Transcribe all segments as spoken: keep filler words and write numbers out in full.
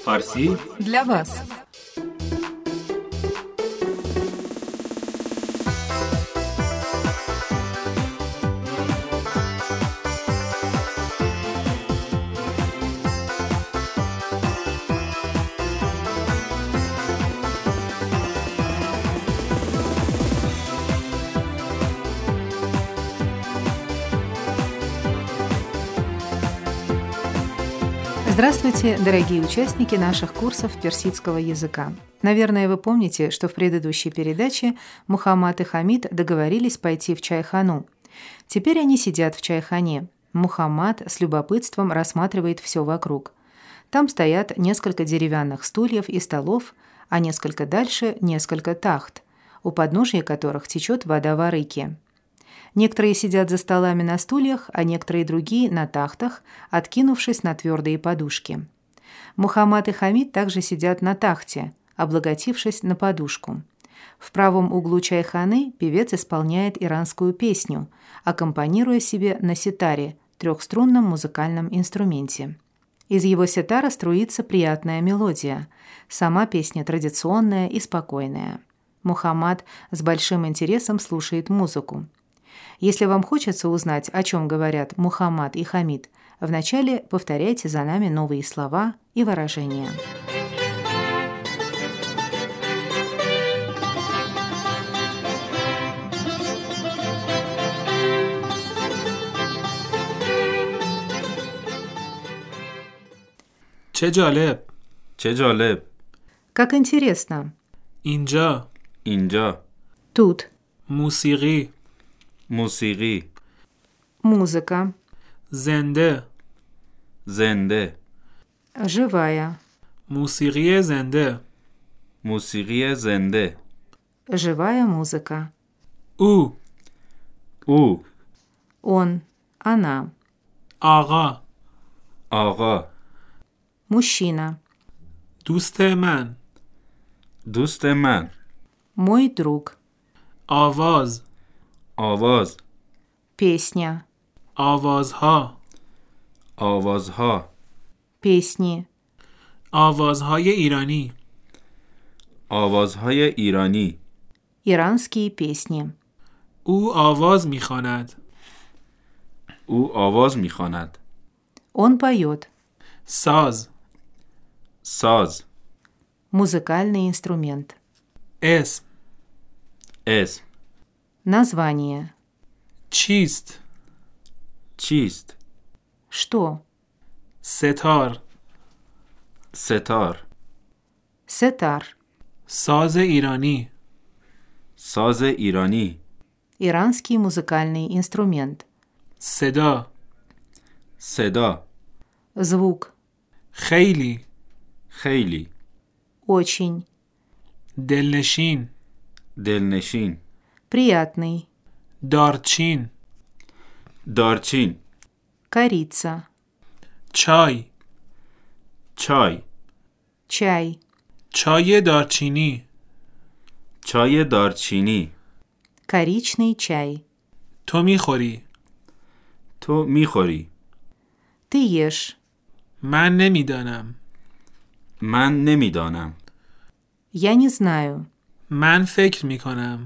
فارسی для вас. Здравствуйте, дорогие участники наших курсов персидского языка. Наверное, вы помните, что в предыдущей передаче Мухаммад и Хамид договорились пойти в чайхану. Теперь они сидят в чайхане. Мухаммад с любопытством рассматривает все вокруг. Там стоят несколько деревянных стульев и столов, а несколько дальше несколько тахт, у подножия которых течет вода в арыке. Некоторые сидят за столами на стульях, а некоторые другие на тахтах, откинувшись на твердые подушки. Мухаммад и Хамид также сидят на тахте, облокотившись на подушку. В правом углу чайханы певец исполняет иранскую песню, аккомпанируя себе на ситаре, трехструнном музыкальном инструменте. Из его ситара струится приятная мелодия. Сама песня традиционная и спокойная. Мухаммад с большим интересом слушает музыку. Если вам хочется узнать, о чем говорят Мухаммад и Хамид, вначале повторяйте за нами новые слова и выражения. چه جالب چه جالب Как интересно. اینجا اینجا Тут. موسیقی موسیقی Музыка. زنده زنده Живая. موسیقی زنده موسیقی زنده Живая музыка. او او Он. Она. آقا آقا Мужчина. دوست من دوست من Мой друг. آواز آواز Песня. آوازها آوازها Песни. آوازهای ایرانی آوازهای ایرانی Иранские песни. او آواز می‌خواند او آواز می‌خواند Он поет. ساز ساز Музыкальный инструмент. اسم اسم Название. چیست چیست Что? ستار ستار Сетар. ساز ایرانی ساز ایرانی Иранский музыкальный инструмент. صدا صدا Звук. خیلی خیلی Очень. دلنشین دلنشین Приятный. دارچین دارچین Корица. چای چای Чай. چای دارچینی چای دارچینی Коричный чай. تو میخوری تو میخوری Ты ешь. من نمیدانم من نمیدانم Я не знаю. من فکر میکنم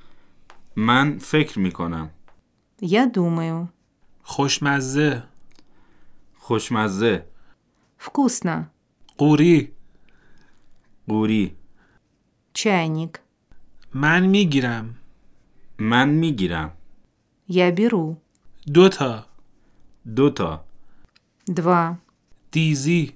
من فکر میکنم Я думаю. خوشمزه خوشمزه Вкусно. قوری قوری Чайник. من میگیرم من میگیرم Я беру. دوتا دوتا Два. دیزی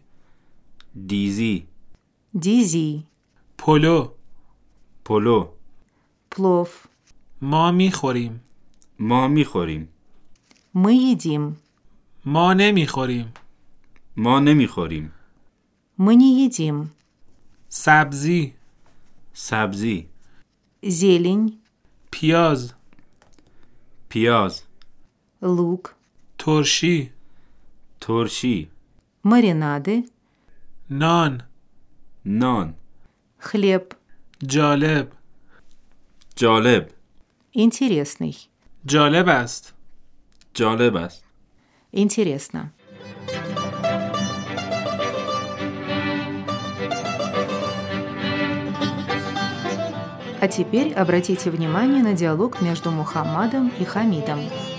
دیزی Дизи. پلو پلو Плов. ما میخوریم ما میخوریم Мы едим. ما نمیخوریم ما نمیخوریم Мы не едим. سبزی سبزی Зелень. پیاز پیاز Лук. ترشی ترشی Маринады. نان نان Хлеб. جالب جالب Интересный. جالب است جالب است Интересно. А теперь обратите внимание на диалог между Мухаммадом и Хамидом.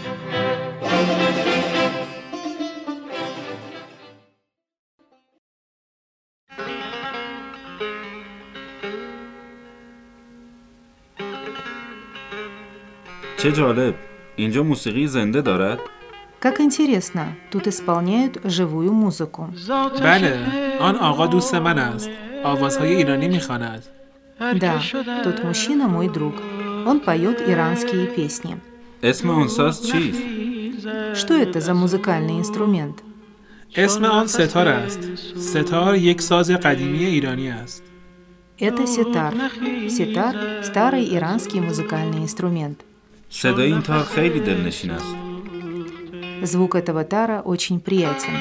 چه جالب. اینجا موسیقی زنده دارد؟ Как интересно, тут исполняют живую музыку. بله، آن آقا دوست من است. آوازهای ایرانی میخواند. Да, тот мужчина мой друг. Он поет иранские песни. اسم اون ساز چیست؟ Что это за музыкальный инструмент? اسم آن ستار است. ستار یک ساز قدیمی ایرانی است. Это ситар. Ситар – старый иранский музыкальный инструмент. صدای این تار خیلی دلنشین است. Звук этого тара очень приятен.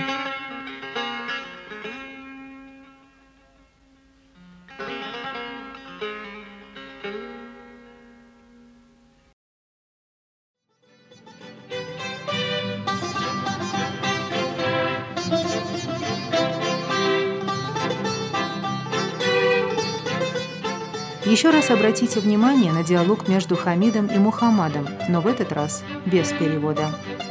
Еще раз обратите внимание на диалог между Хамидом и Мухаммадом, но в этот раз без перевода.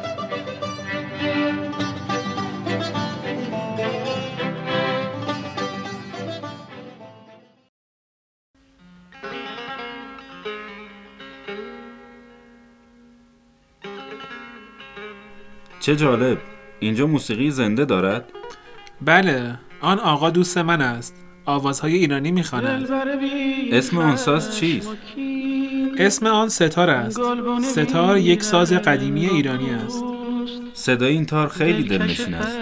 چه جالب. اینجا موسیقی زنده دارد؟ بله، آن آقا دوست من است. آوازهای ایرانی میخواند. اسم اون ساز چیست؟ اسم آن ستار است. ستار یک ساز قدیمی ایرانی است. صدای این تار خیلی دلنشین است.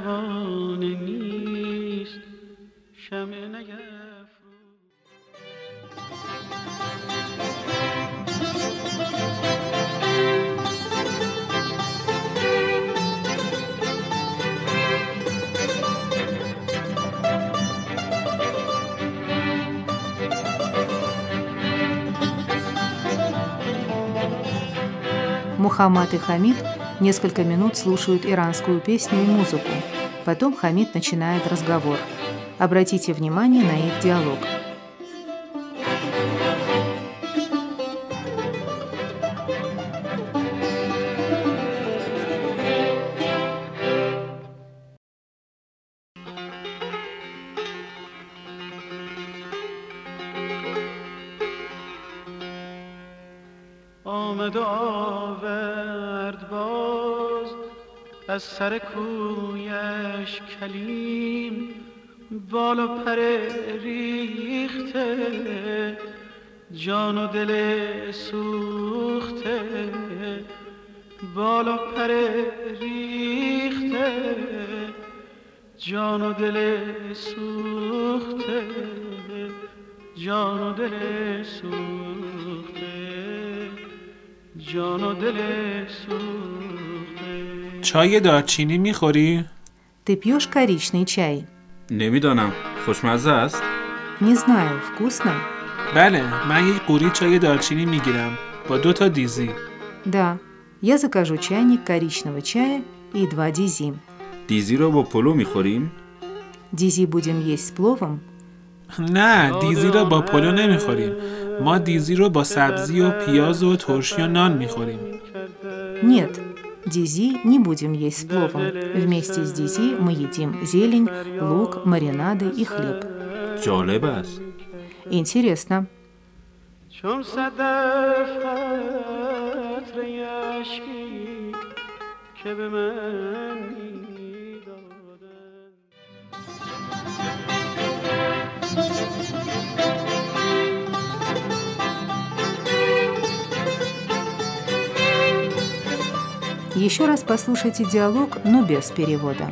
Мухаммад и Хамид несколько минут слушают иранскую песню и музыку. Потом Хамид начинает разговор. Обратите внимание на их диалог. آمد و آورد باز از سر کویش کلیم بال و پر ریخته جان و دل سوخته بال و پر ریخته جان و دل سوخته جان و دل سوخته جان و دل سوخته. چای دارچینی میخوری؟ Ты пьешь коричный чай? نمیدانم. خوشمزه است؟ Не знаю, вкусно? بله، من یک قوری چای دارچینی میگیرم با دو تا دیزی. Да, я закажу чайник коричневого чая и два дизи. دیزی رو با پلو میخوریم؟ Дизи будем есть с пловом? نه، دیزی رو با پلو نمیخوریم. ما دیزی رو با سبزی و پیاز و ترشی و نان میخوریم. Нет, дизи не будем есть с пловом. Вместе с дизи мы едим зелень, лук, маринады и хлеб. جالب است. Интересно. چون صدف قطره اشکی که به من میدادن. Еще раз послушайте диалог, но без перевода.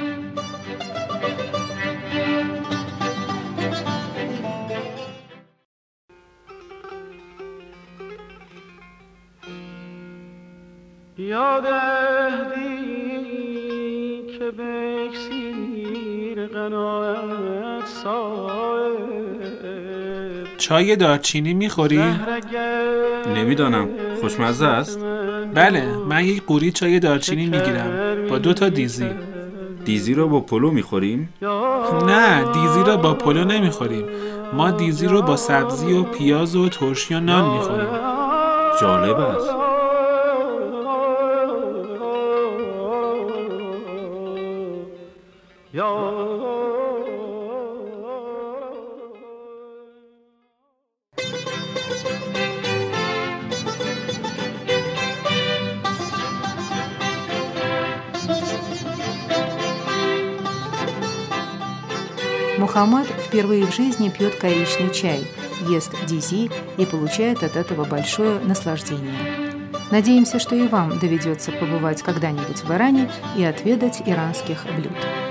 یاد عهدی که به اکسیر قناعت صاحب. چای دارچینی میخوری؟ نمیدانم. خوشمزه است؟ بله، من یک قوری چای دارچینی میگیرم با دو تا دیزی. دیزی رو با پلو میخوریم؟ نه، دیزی رو با پلو نمیخوریم. ما دیزی رو با سبزی و پیاز و ترشی و نان میخوریم. جالب است. Мухаммад впервые в жизни пьет коричный чай, ест дизи и получает от этого большое наслаждение. Надеемся, что и вам доведется побывать когда-нибудь в Иране и отведать иранских блюд.